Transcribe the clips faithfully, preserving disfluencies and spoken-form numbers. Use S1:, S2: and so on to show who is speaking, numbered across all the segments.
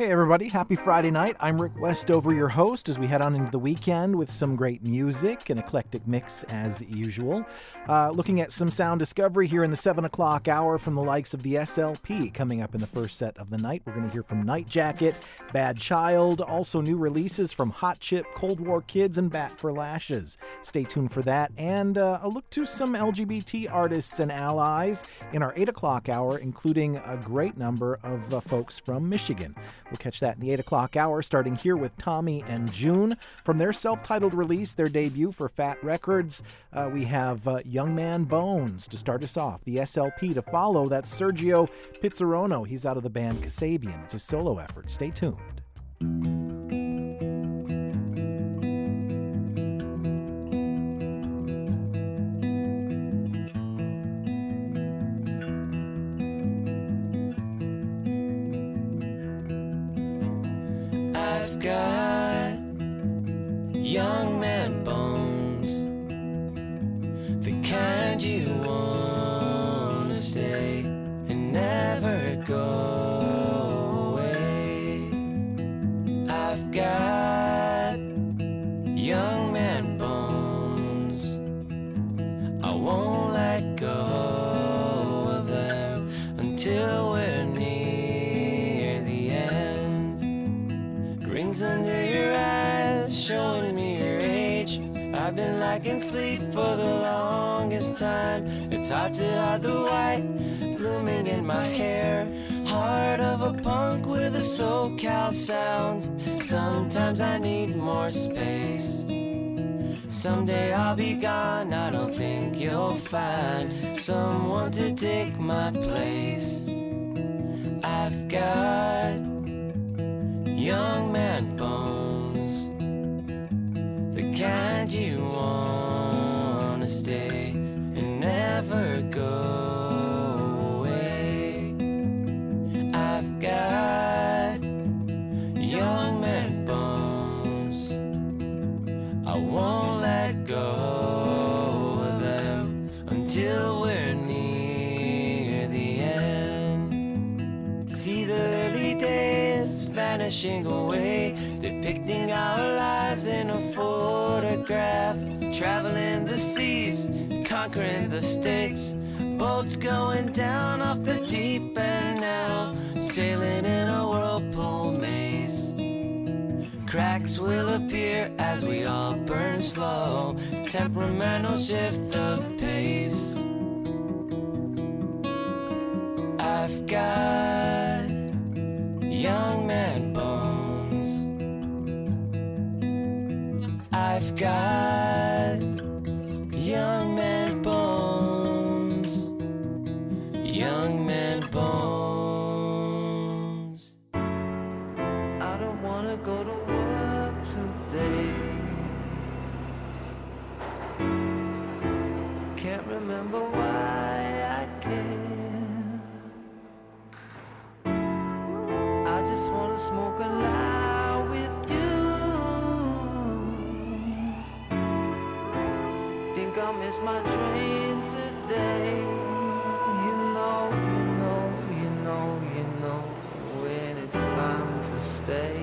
S1: Hey everybody, happy Friday night. I'm Rick Westover, your host, as we head on into the weekend with some great music, an eclectic mix as usual. Uh, looking at some sound discovery here in the seven o'clock hour from the likes of the S L P. Coming up in the first set of the night, we're going to hear from Night Jacket, Bad Child, also new releases from Hot Chip, Cold War Kids, and Bat for Lashes. Stay tuned for that, and uh, a look to some L G B T artists and allies in our eight o'clock hour, including a great number of uh, folks from Michigan. We'll catch that in the eight o'clock hour, starting here with Tommy and June. From their self-titled release, their debut for Fat Records, uh, we have uh, Young Man Bones to start us off. The S L P to follow, that's Sergio Pizzarono. He's out of the band Kasabian. It's a solo effort. Stay tuned.
S2: I've got young man bones, the kind you wanna stay and never go away. I've got young man bones, I won't let go of them until we're near the end. Rings under your eyes, showing me your age. I've been lacking sleep for the longest time. It's hard to hide the white blooming in my hair. Heart of a punk with a SoCal sound. Sometimes I need more space. Someday I'll be gone, I don't think you'll find someone to take my place. I've got young man bones, the kind you wanna stay and never go away. I've got young man bones, I won't let go of them until we're near the end. See the early days vanishing away, depicting our lives in a photograph. Traveling the seas, conquering the states, boats going down off the deep end now, sailing in a whirlpool maze. Cracks will appear as we all burn slow, temperamental shift of pace. I've got young man bones, I've got young man bones, young man bones. I don't wanna go to work today, can't remember why I came. I just wanna smoke a lie with you. Think I'll miss my train today. You know, you know, you know, you know when it's time to stay.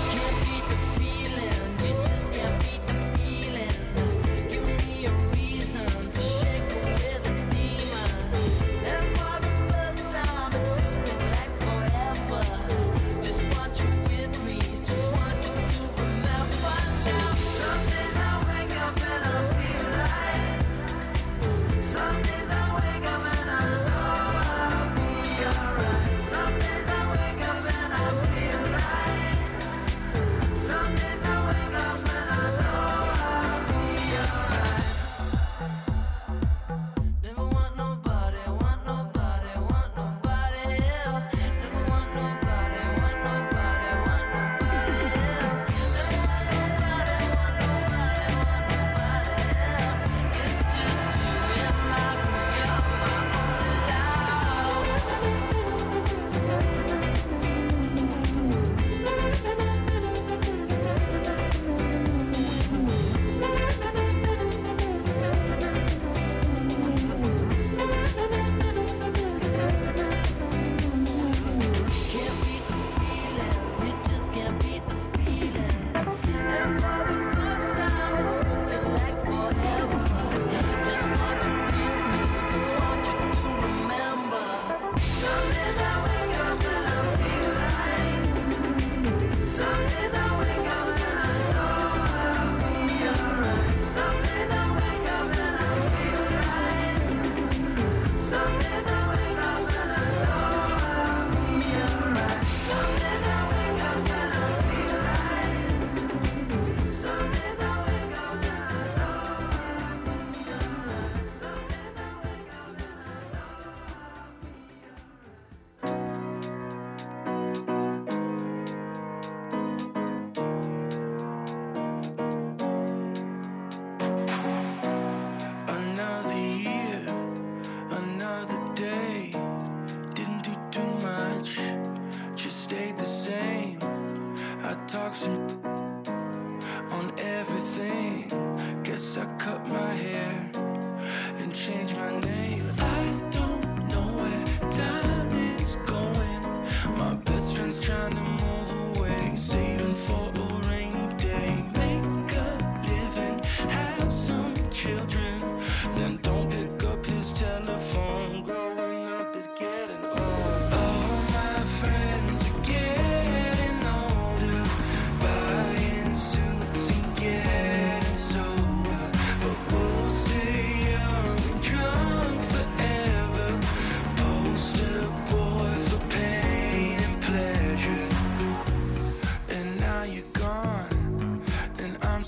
S2: Reason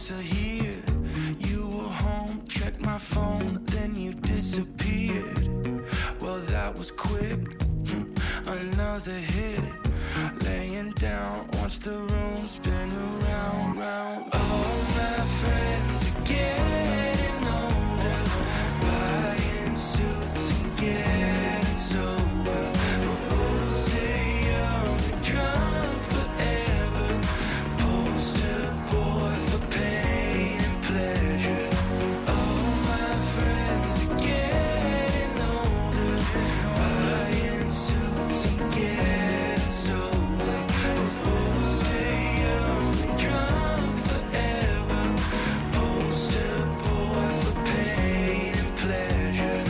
S3: still here. You were home, checked my phone, then you disappeared. Well, that was quick. Another hit. Laying down, watch the room spin around, round. All my friends are getting older, buying suits and getting sober. We'll stay young and drunk forever. Poster boy for pain and pleasure. All my friends are getting older, buying suits and getting sober. We'll stay young and drunk forever. Poster boy for pain and pleasure.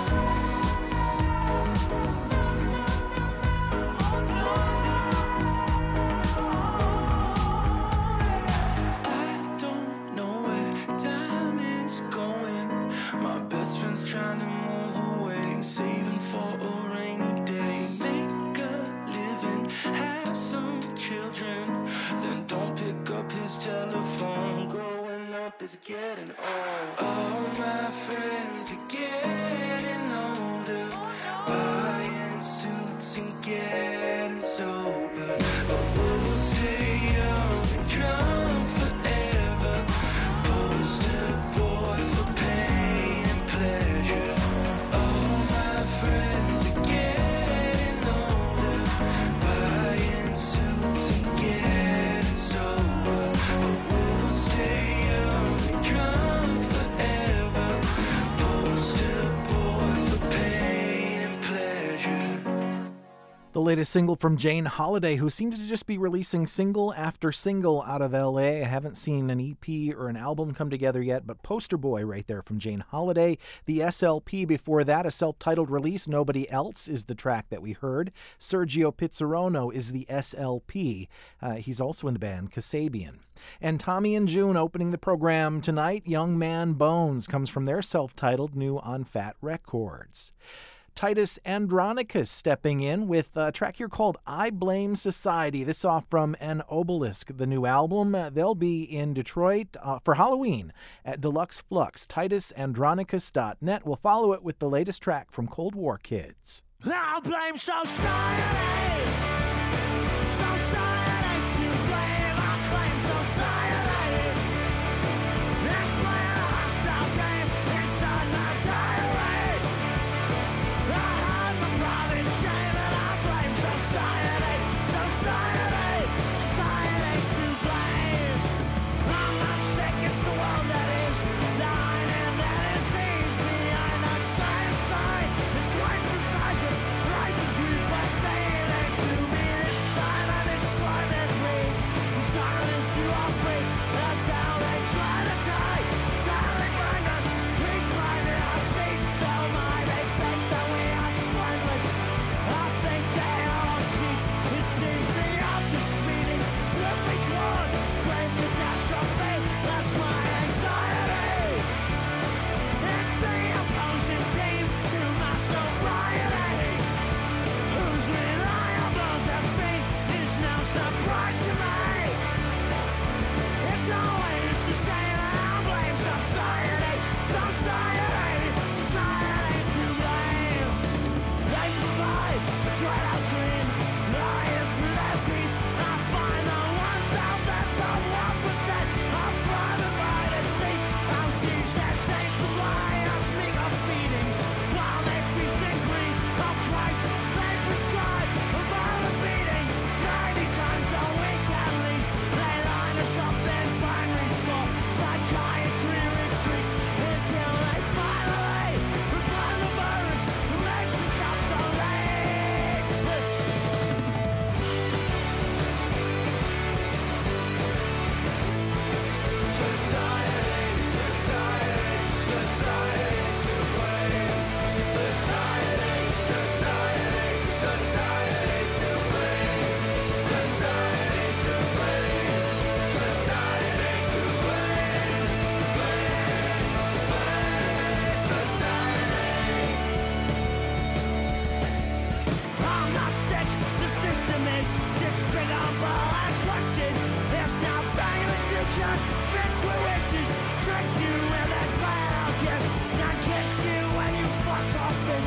S3: I don't know where time is going. My best friend's trying to move away, saving for a rainy day. Make a living, have some children, then don't pick up his telephone. Growing up is getting old. All my friends are getting older, buying suits and getting sober. But we'll stay young and drunk forever. Poster boy for pain and pleasure. All my friends are getting older, buying suits and getting sober. But we'll stay young and drunk forever. Poster boy for pain and pleasure.
S1: The latest single from Jane Holiday, who seems to just be releasing single after single out of L A. I haven't seen an E P or an album come together yet, but Poster Boy right there from Jane Holiday. The S L P before that, a self-titled release, Nobody Else, is the track that we heard. Sergio Pizzarono is the S L P. Uh, he's also in the band Kasabian. And Tommy and June opening the program tonight. Young Man Bones comes from their self-titled, new on Fat Records. Titus Andronicus stepping in with a track here called I Blame Society. This off from An Obelisk, the new album. Uh, they'll be in Detroit uh, for Halloween at Deluxe Flux. Titus Andronicus dot net. We'll follow it with the latest track from Cold War Kids.
S4: I'll blame society. Society's to blame. I claim society. Let's play a hostile game inside my diary. I hide my private shame and I blame society. Society. Society's to blame. I'm not sick, it's the world that is dying and that it sees me. I'm not trying to say it's twice the size of life as we by saying it to me. This silent exploited reads the silence you operate. That's how they try to tie. Totally blind us, we blinded our seats so my they think that we are spineless. I think they are cheats. It seems the office meeting swiftly towards grave catastrophe. That's my anxiety. It's the opposing team to my sobriety. Who's reliable defeat is no surprise to me. It's always the same. I blame society. Society. Society's to blame. They provide a tried out dream. Lying through their teeth. I find the one out that the one percent of private privacy. Oh Jesus, they supply us meager feedings while they feast and greed. Oh Christ, they prescribe a violent beating ninety times a week at least. They line us up in binaries for psychiatry retreats until they finally refine the virus that makes us obsolete. I'm not sick, the system is despicable and twisted. There's nothing that you can fix with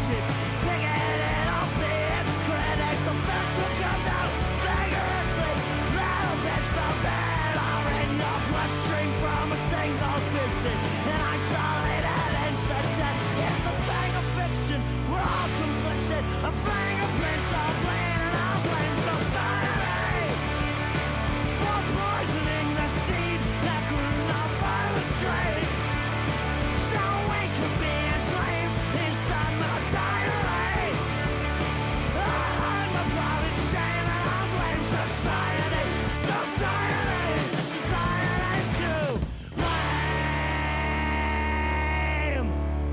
S4: shit. Big-headed, I'll be its critic. The best will come down vigorously. That'll be so bad. Are in your bloodstream from a single visit. An isolated incident. It's a thing of fiction. We're all complicit. A fingerprints are playing and I'll blame society for poisoning the seed that grew the virus trade. So we could be slaves inside my diary. I hide my pride and shame and I blame society. Society, society's to blame.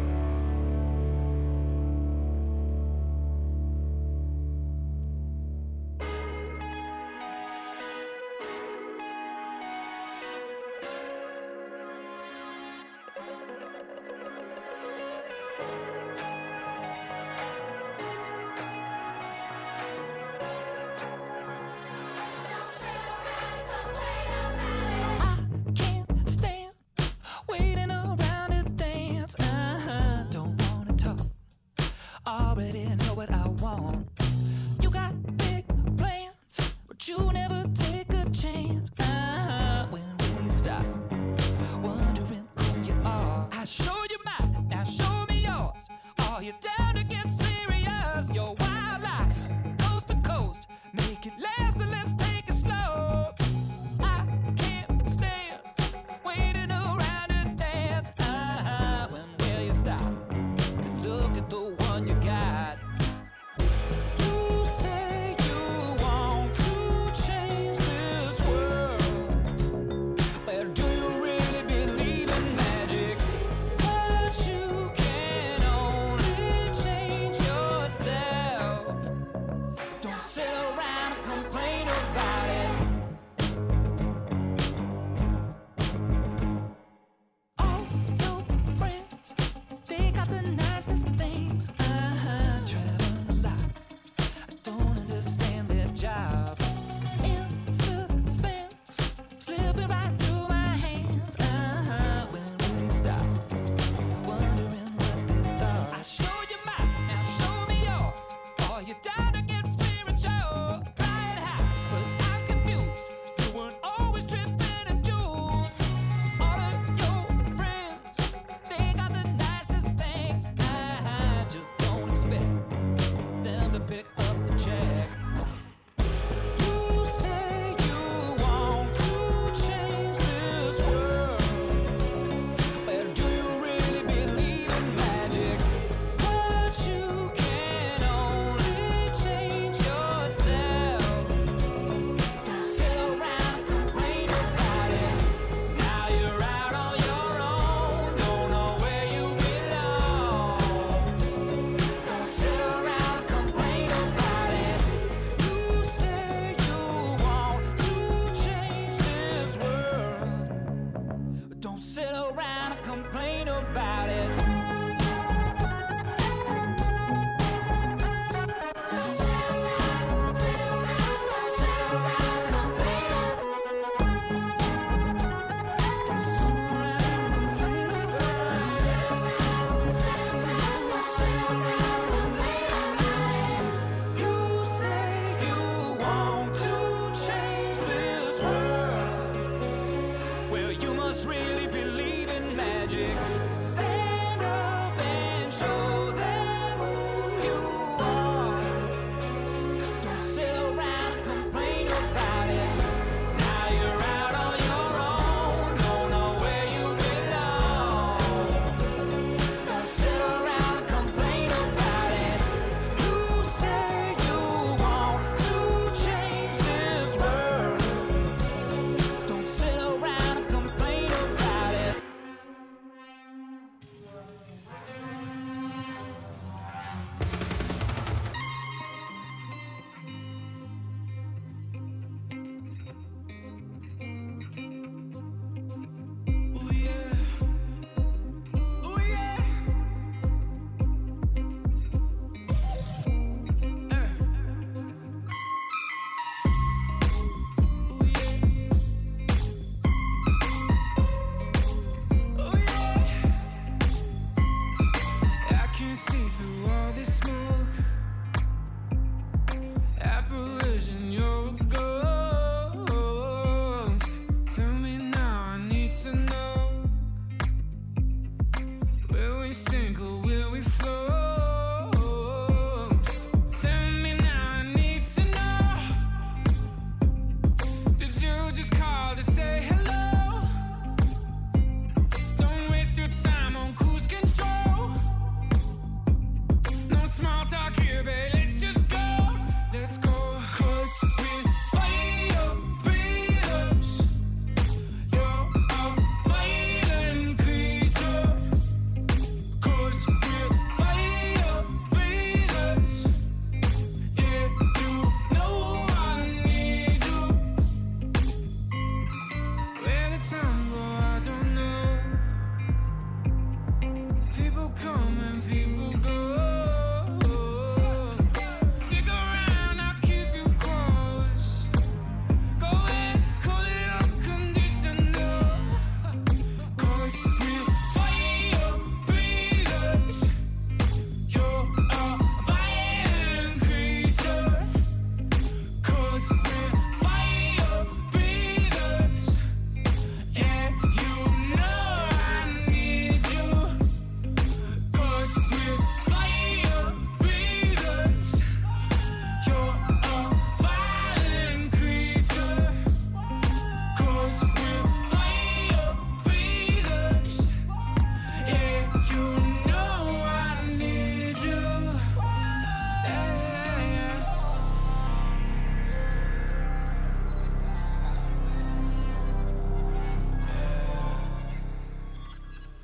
S3: I can't stand waiting around to dance. Uh-huh. Don't wanna talk. Already know what I want. You got big plans, but you never take a chance. Uh-huh. When will you stop wondering who you are? I show you mine, now show me yours. Are you down to get serious? Your wildlife, coast to coast, make it last and let's take it slow. I can't stand waiting around to dance. Uh-huh. When will you stop and look at the one you got? You say you want to change this world. Well, do you really believe in magic? But you can only change yourself. Don't sit around and complain about it. All your friends, they got the nicest things. Uh-huh, travel a lot. I don't understand their job. In suspense, slipping right through my hands. Uh-huh, when will you stop wondering what they thought? I show you mine, now show me yours. Are you down to get spiritual? Try it high, but I'm confused. You weren't always dripping in jewels. All of your friends, they got the nicest things. I just don't expect them to pick up the check. You say you want to change this world. Well, do you really believe in magic? But you can only change yourself. Don't sit around and complain about it. Now you're out on your own, don't know where you belong. Don't sit around and complain about it. You say you want to change this world, but don't sit around and complain about it. You say you want to change this world. Well, you must really believe in magic. Stand up and show them who you are. Don't sit around and complain about it. Now you're out on your own, don't know where you belong. Don't sit around and complain about it. You say you want to change this world. Don't sit around and complain about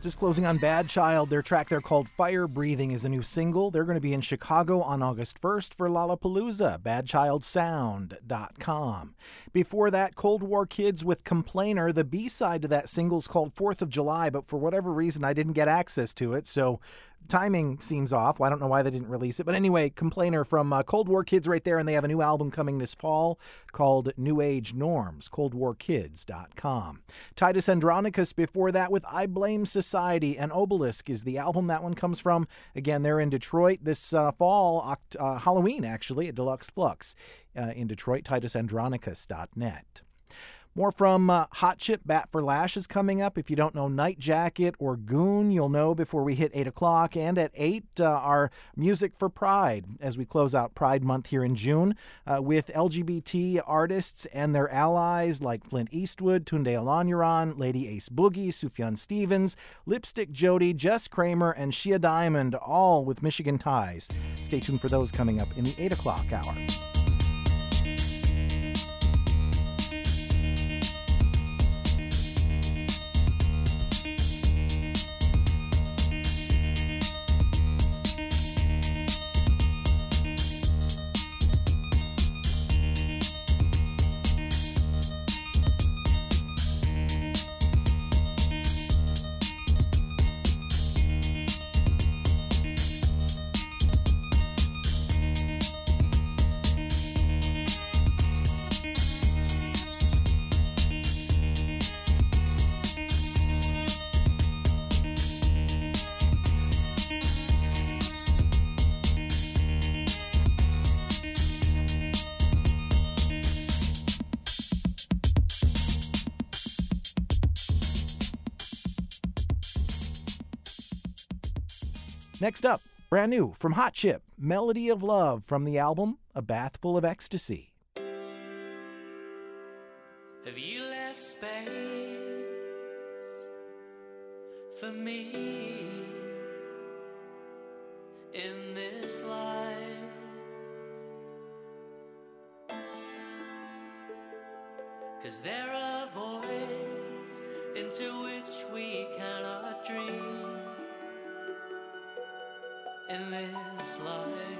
S1: Just closing on Bad Child, their track there called Fire Breathing is a new single. They're going to be in Chicago on August first for Lollapalooza, bad child sound dot com. Before that, Cold War Kids with Complainer. The B-side to that single's called fourth of July, but for whatever reason I didn't get access to it, so timing seems off. Well, I don't know why they didn't release it. But anyway, Complainer from uh, Cold War Kids right there, and they have a new album coming this fall called New Age Norms, cold war kids dot com. Titus Andronicus before that with I Blame Society, and Obelisk is the album that one comes from. Again, they're in Detroit this uh, fall, Oct- uh, Halloween actually, at Deluxe Flux uh, in Detroit, titus andronicus dot net. More from uh, Hot Chip, Bat for Lash is coming up. If you don't know Night Jacket or Goon, you'll know before we hit eight o'clock. And at eight, uh, our Music for Pride, as we close out Pride Month here in June, uh, with L G B T artists and their allies like Flint Eastwood, Tunde Olaniran, Lady Ace Boogie, Sufjan Stevens, Lipstick Jody, Jess Kramer, and Shia Diamond, all with Michigan ties. Stay tuned for those coming up in the eight o'clock hour. Next up, brand new from Hot Chip, Melody of Love from the album A Bath Full of Ecstasy.
S3: Have you left space for me in this life? Cause there are voids into which we cannot dream in this life.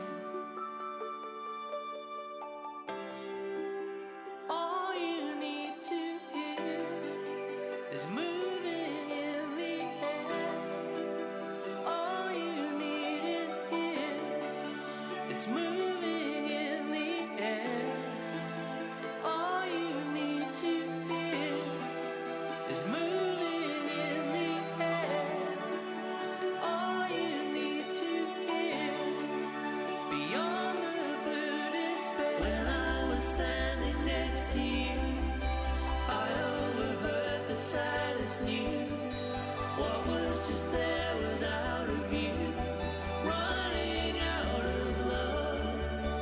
S3: All you need to hear is moving in the air. All you need is here. It's moving in the air. All you need to hear is moving in the air. All you need to hear beyond the blue despair. When I was standing next to you, I overheard the saddest news. What was just there was out of view, running out of love.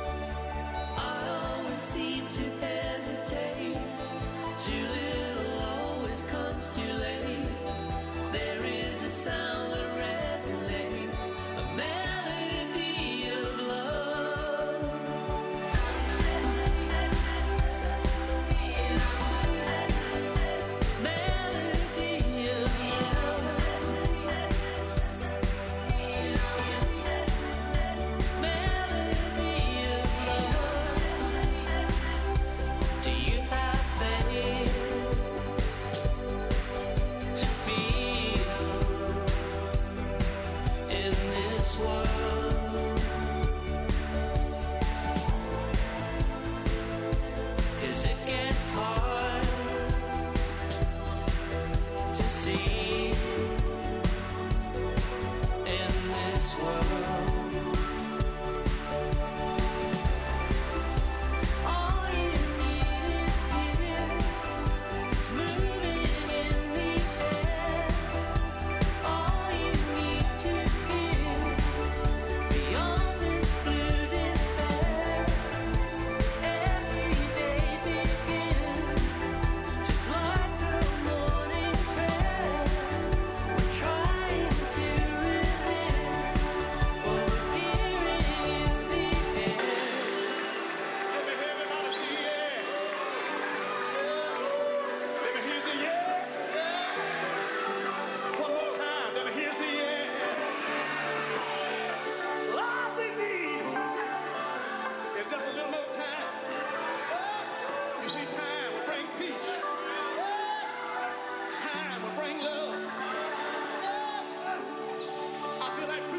S3: I always seem to hesitate. Too little always comes too late. There is a sound that resonates, a melody of love. Melody of love. Melody of love. Do you have faith to feel in this world?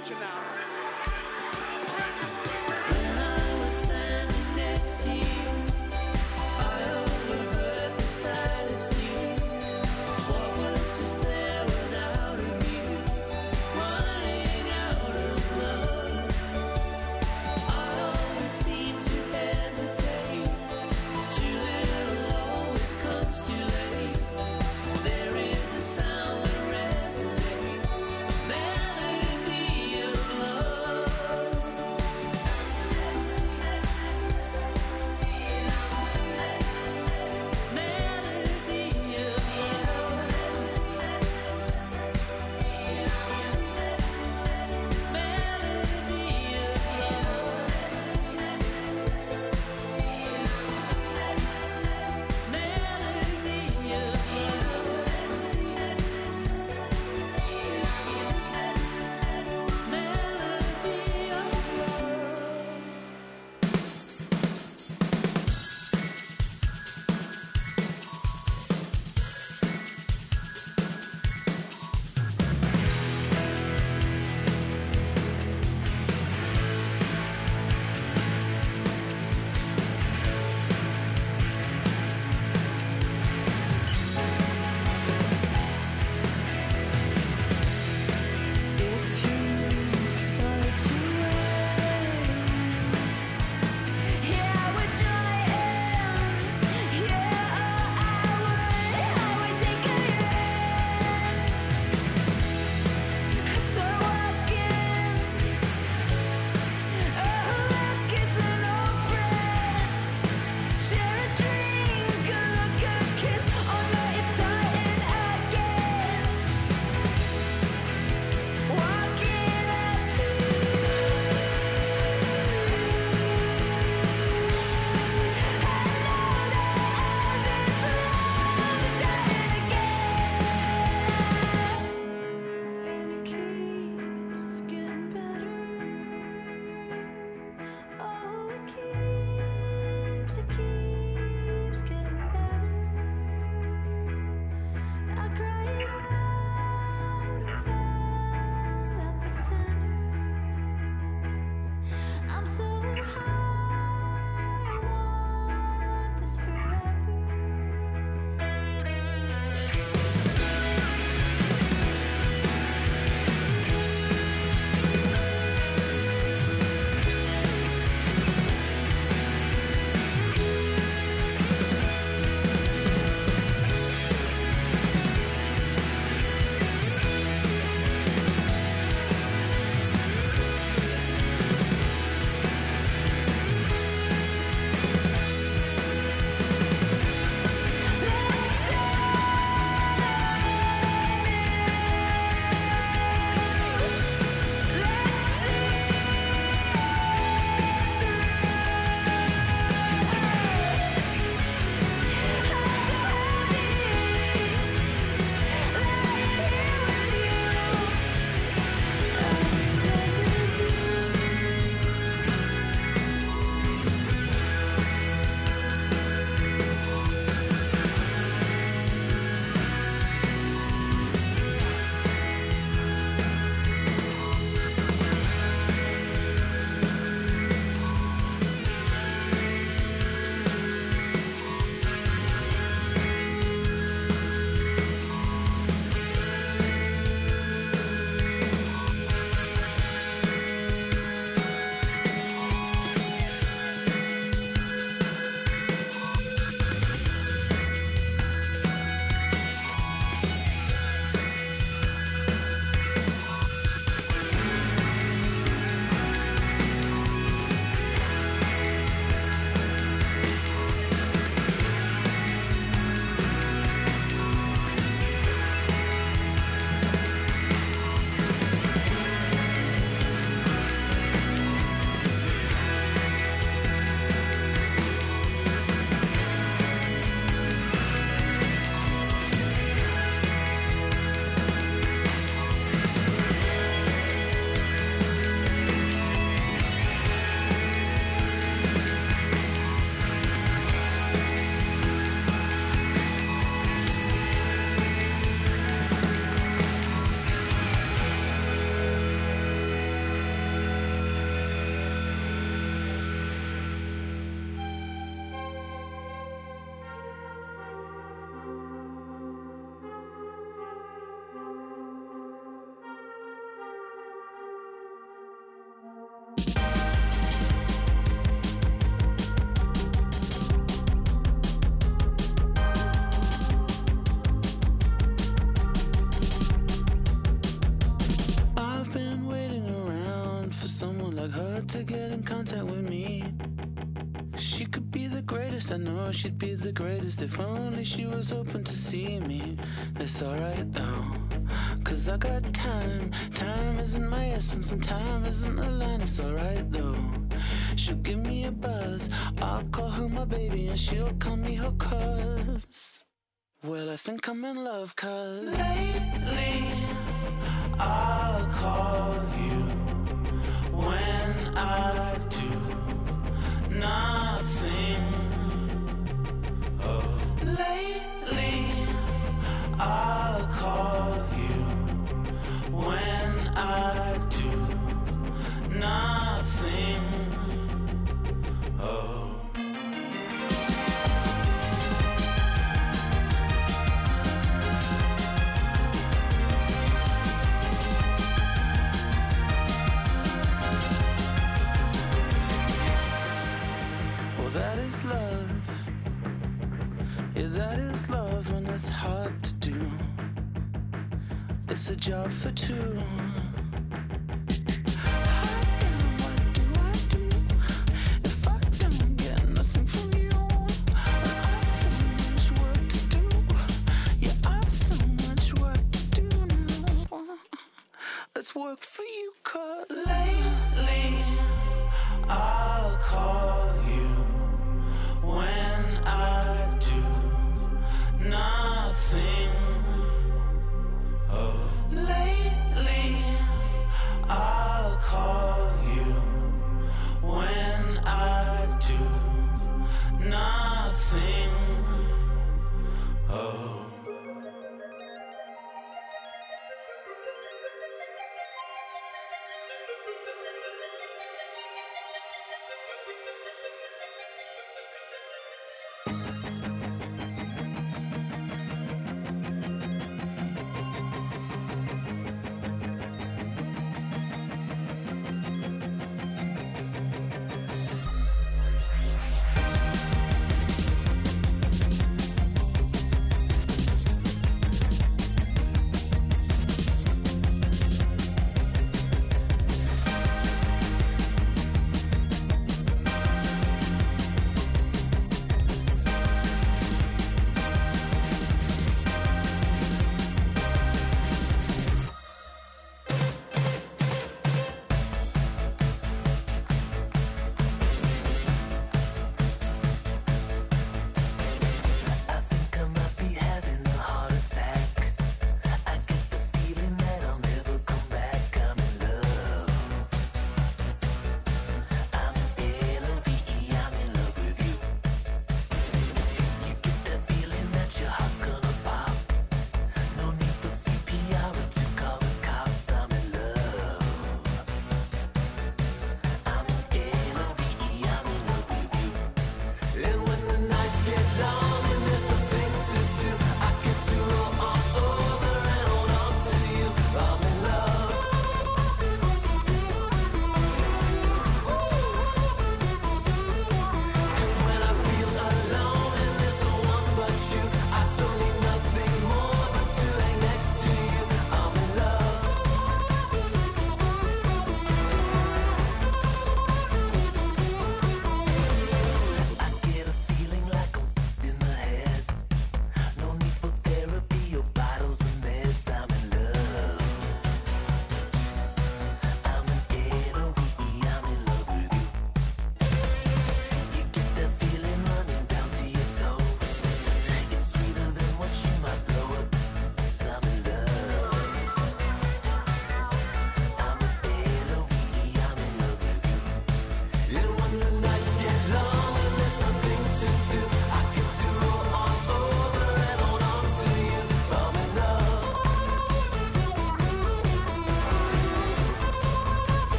S4: future now.
S3: When I was standing next to you, I overheard the saddest news. What was just there was out of view, running out of love. I always seem to hesitate. Too little always comes too late. There is a sound that resonates, a melody of love. get in contact with me. She could be the greatest, I know she'd be the greatest if only she was open to see me. It's alright though, cause I got time. Time isn't my essence and time isn't a line. It's alright though. She'll give me a buzz, I'll call her my baby and she'll call me her cuz. Well, I think I'm in love cuz lately I'll call you when I do nothing. Oh, lately I'll call you when I do nothing. Oh. That is love. Yeah, that is love when it's hard to do. It's a job for two. What do I do if I don't get nothing from you? I've so much work to do. Yeah, I've so much work to do now. Let's work for you, cause lately I'll call you when I do nothing. Oh, lately I'll call you when I do nothing. Oh.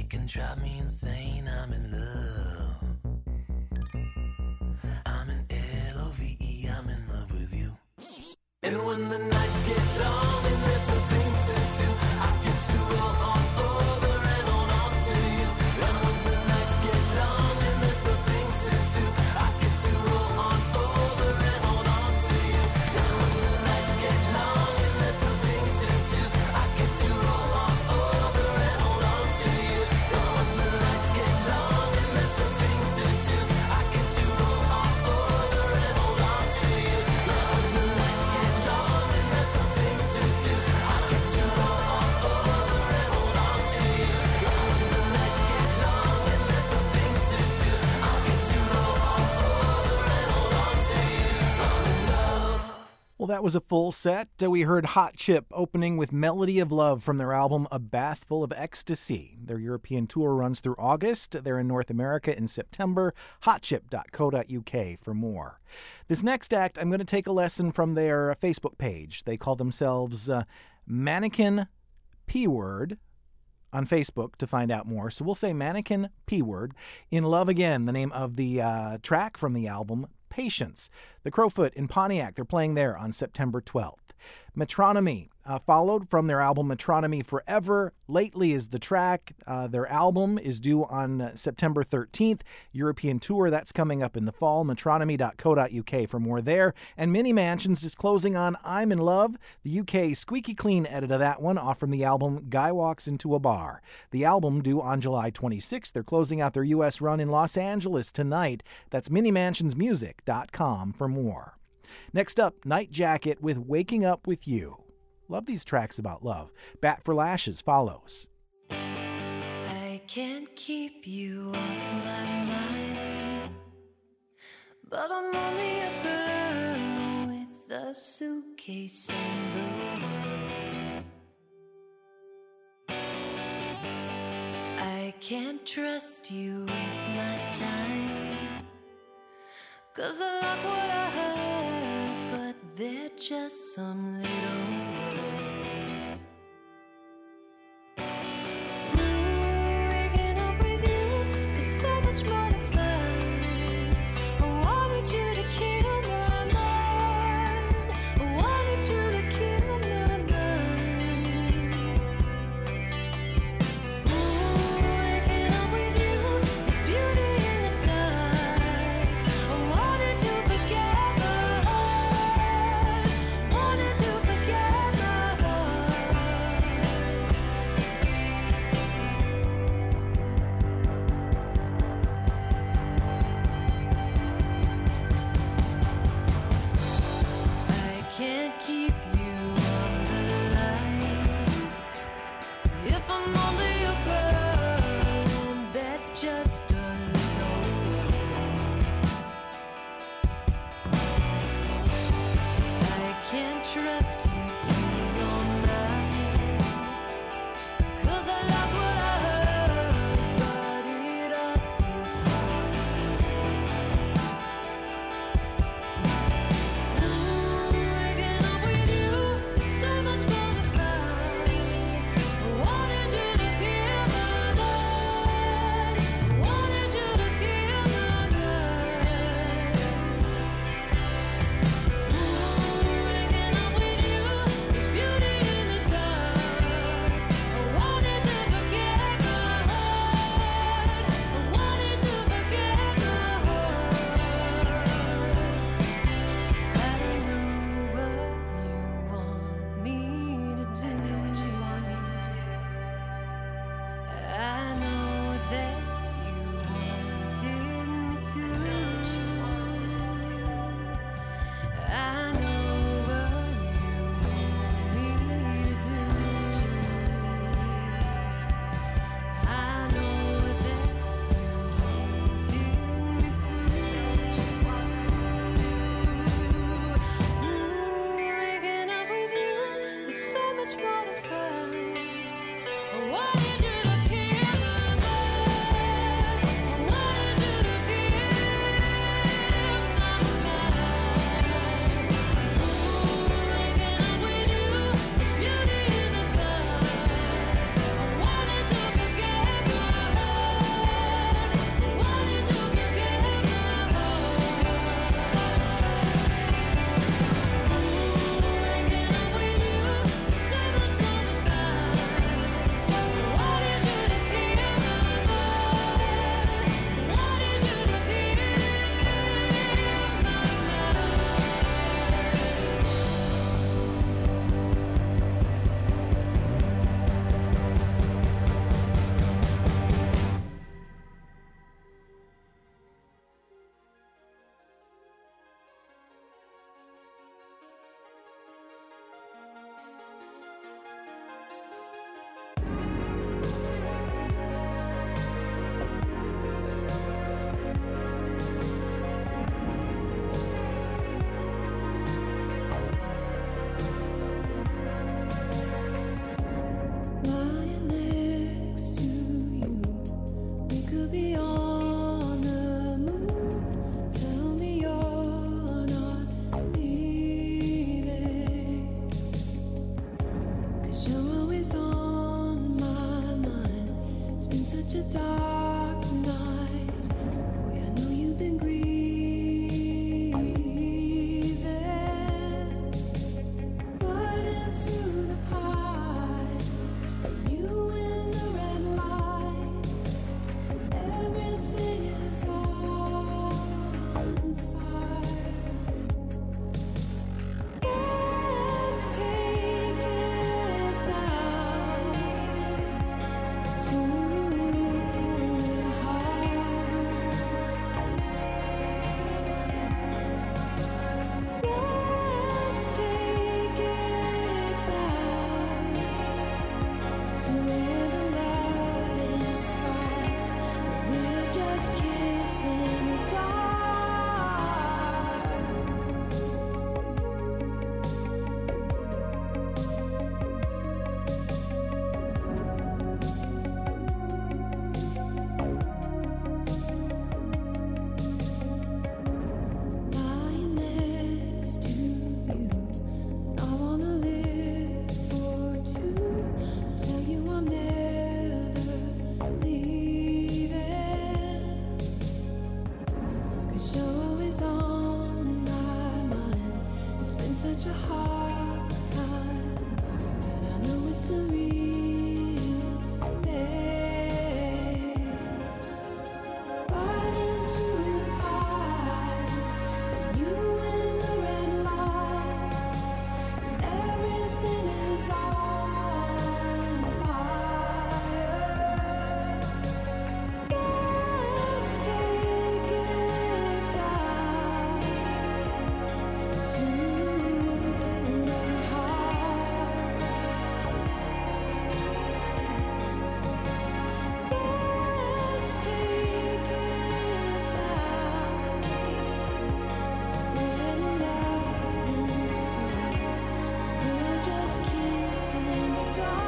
S3: can drive me insane. I'm in love. I'm in L O V E, I'm in love with you. And when the nights get long and there's nothing to do, I get to roll on over and hold on to you. And when the nights get long and there's nothing to do, I get to roll on over and hold on to you. And when the nights get long and there's nothing to do, I get to roll on over and hold on to you. And when the nights get long and there's nothing to do, I get to roll on over and hold on to you. And when the nights get long and there's nothing to do, I get to roll on over and hold on to you. And when the nights get long and there's nothing to do, I get to roll on over and hold on to you. I'm in love.
S1: Well, that was a full set. Uh, We heard Hot Chip opening with Melody of Love from their album A Bath Full of Ecstasy. Their European tour runs through August. They're in North America in September. hot chip dot co dot U K for more. This next act, I'm going to take a lesson from their Facebook page. They call themselves uh, Mannequin P-Word on Facebook to find out more. So we'll say Mannequin P-Word. In Love Again, the name of the uh, track from the album, Patience. The Crowfoot in Pontiac, they're playing there on September twelfth. Metronomy uh, followed from their album Metronomy Forever. Lately is the track. Uh, their album is due on uh, September thirteenth. European tour, that's coming up in the fall. metronomy dot co dot U K for more there. And Mini Mansions is closing on I'm in Love. The U K squeaky clean edit of that one off from the album Guy Walks Into a Bar. The album due on July twenty-sixth. They're closing out their U S run in Los Angeles tonight. That's mini mansions music dot com for more. Next up, Night Jacket with Waking Up With You. Love these tracks about love. Bat for Lashes follows.
S5: I can't keep you off my mind, but I'm only a girl with a suitcase and the world. I can't trust you with my time, 'cause I like what I heard, but they're just some little words. Ooh, waking up with you is so much more to find. I wanted you to kill my mind. I wanted you to kill my mind. Ooh, waking up with you is beauty in the dark. I wanted to forget the heart, wanted to forget such a dark night. Boy, I know you've been grieving, riding through the pines. You in the red light, everything is on fire. Let's take it down to the heart. Let's take it down to where the loving starts, where we're just kids in the dark. Lying next to you, I wanna live for two. Tell you I'm never leaving, 'cause you're always on my mind. It's been such a hard time, but I know it's the real thing. Riding through the pines, see you in the red light, everything is on fire. Let's take it down to the heart. Let's take it down where the loving starts. We're just kids in the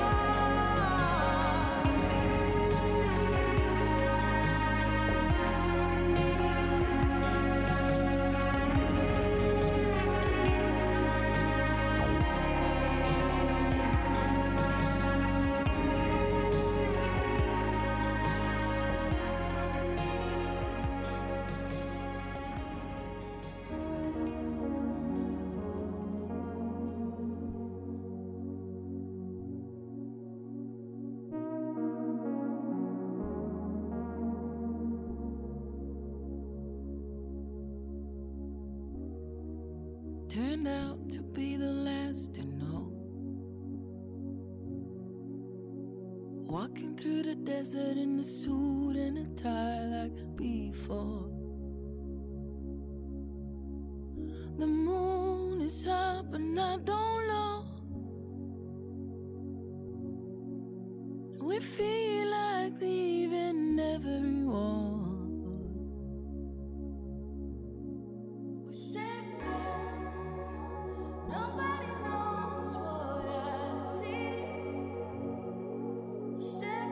S5: dark. Turned out to be the last to know. Walking through the desert in a suit and a tie like before. The moon is up and I don't know. We feel like leaving everyone. We said nobody knows what I see. We said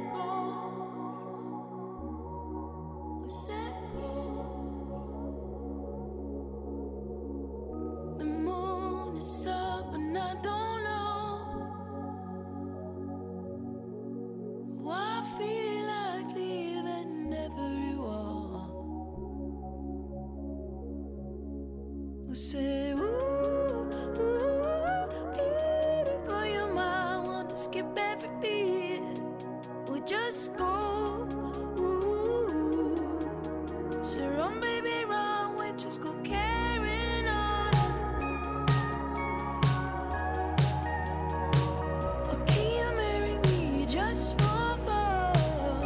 S5: we said the moon is up and I don't know why I feel like leaving everyone. We say, ooh, ooh, beat it, boy, you might wanna skip every beat. We just go, ooh, so run, baby, run, we just go carrying on. Or can you marry me just for fun?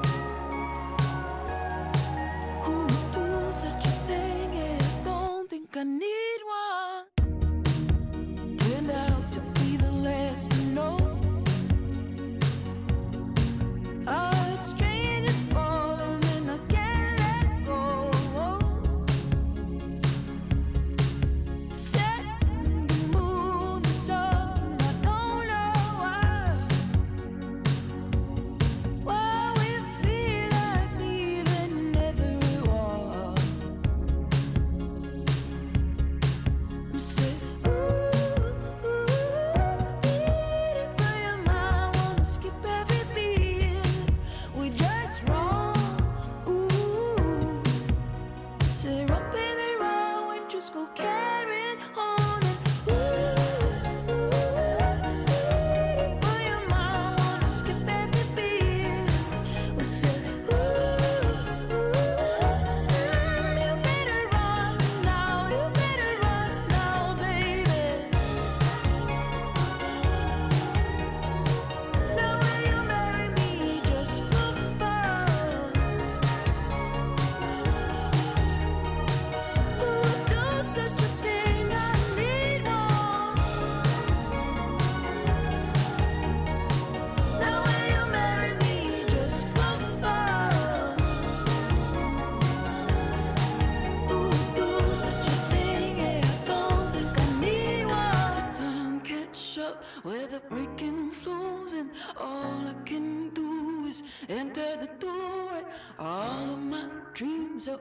S5: Who would do such a thing? Yeah, I don't think I need one. Turned out to be the last to know. I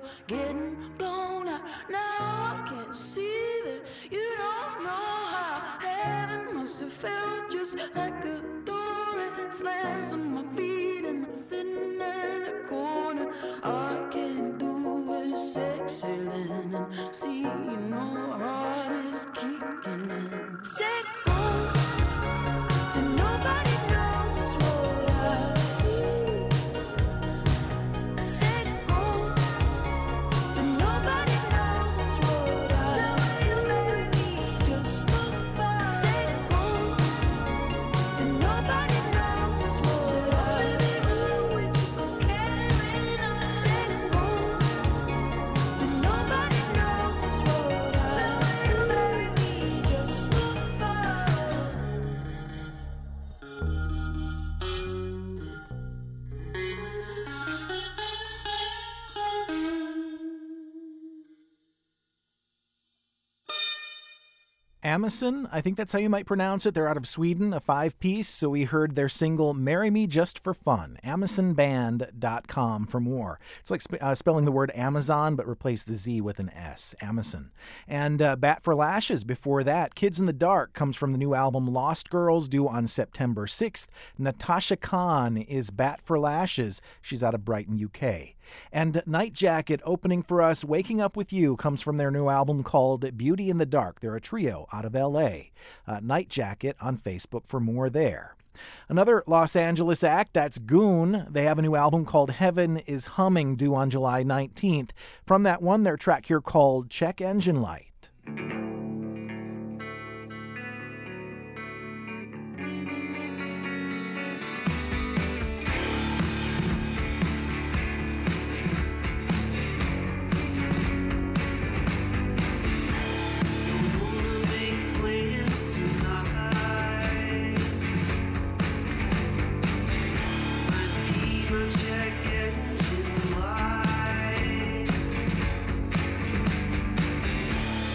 S3: getting blown out. Now I can't see that you don't know how heaven must have felt just like a door. It slams on my feet and I'm sitting in the corner. All I can do is exhaling and see, you know, my heart is kicking in. Say goes, so nobody knows what I feel. Say goes, so nobody knows what I feel. Just for fun. Say goes, so nobody knows what I feel. We just go carrying on. Say goes, so nobody knows what I feel. Just for fun.
S1: Amazon, I think that's how you might pronounce it. They're out of Sweden, a five-piece, so we heard their single Marry Me Just for Fun. amazon band dot com for more. It's like sp- uh, spelling the word Amazon, but replace the Z with an S, Amazon. And uh, Bat for Lashes before that. Kids in the Dark comes from the new album Lost Girls, due on September sixth. Natasha Khan is Bat for Lashes. She's out of Brighton, U K. And Night Jacket opening for us, Waking Up With You, comes from their new album called Beauty in the Dark. They're a trio out of L A. Uh, Night Jacket on Facebook for more there. Another Los Angeles act, that's Goon. They have a new album called Heaven is Humming, due on July nineteenth. From that one, their track here called Check Engine Light.
S3: Check engine light.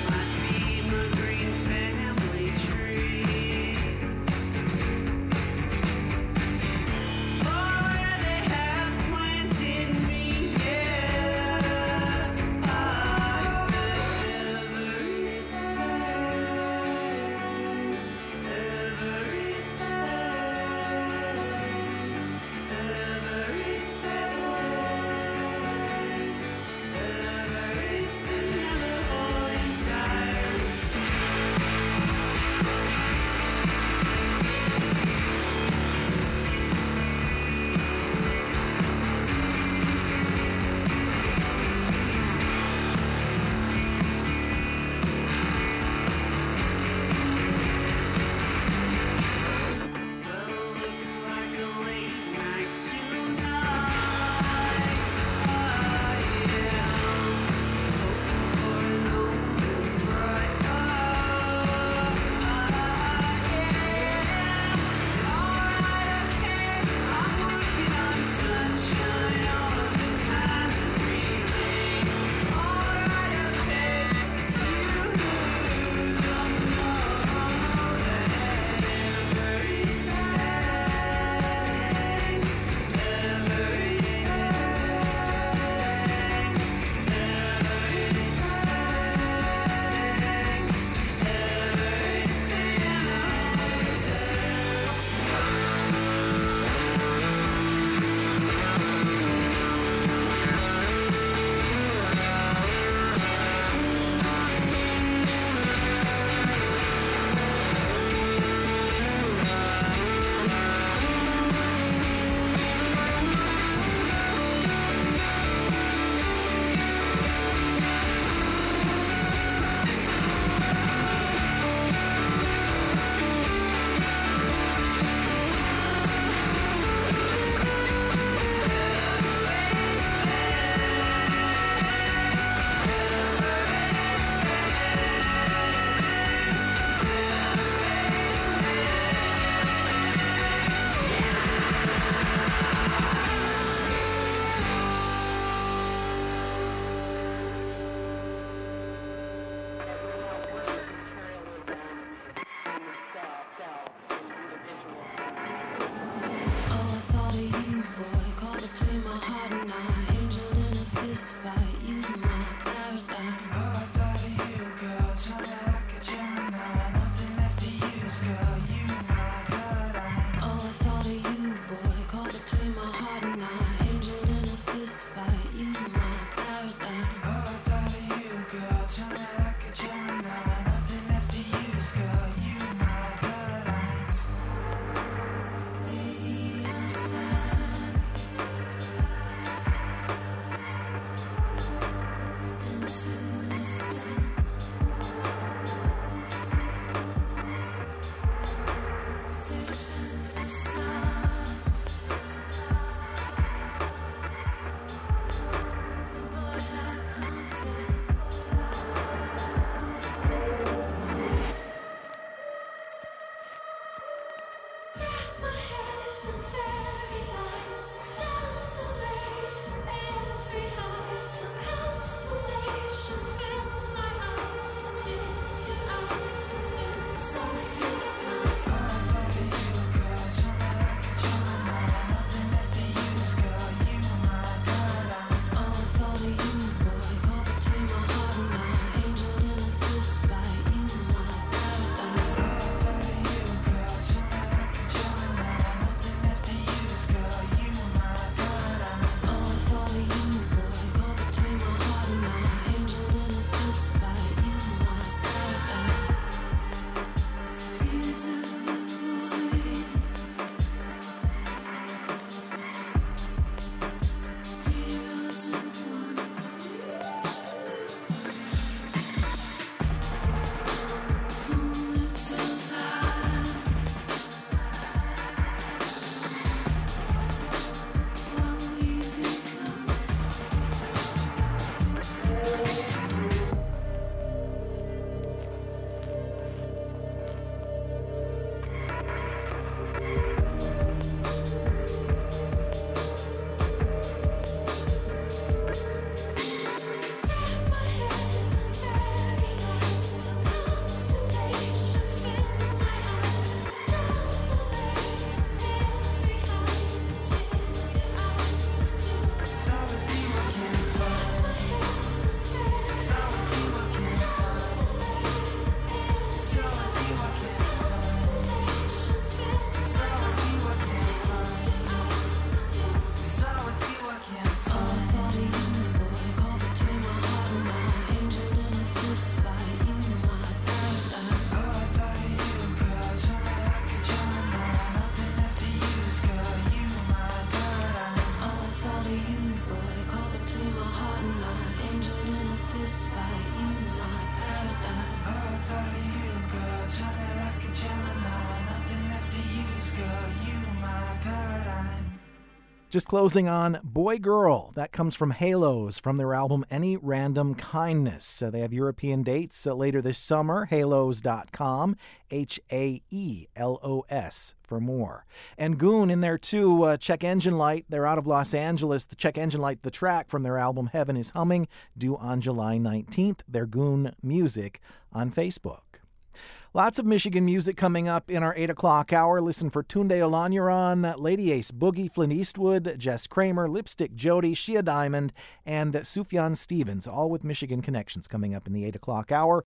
S1: Just closing on Boy Girl. That comes from Halos from their album Any Random Kindness. So they have European dates uh, later this summer. halos dot com, H A E L O S for more. And Goon in there too. Uh, Check Engine Light. They're out of Los Angeles. The Check Engine Light, the track from their album Heaven is Humming, due on July nineteenth. They're Goon Music on Facebook. Lots of Michigan music coming up in our eight o'clock hour. Listen for Tunde Olaniran, Lady Ace Boogie, Flint Eastwood, Jess Kramer, Lipstick Jody, Shia Diamond, and Sufjan Stevens, all with Michigan connections coming up in the eight o'clock hour.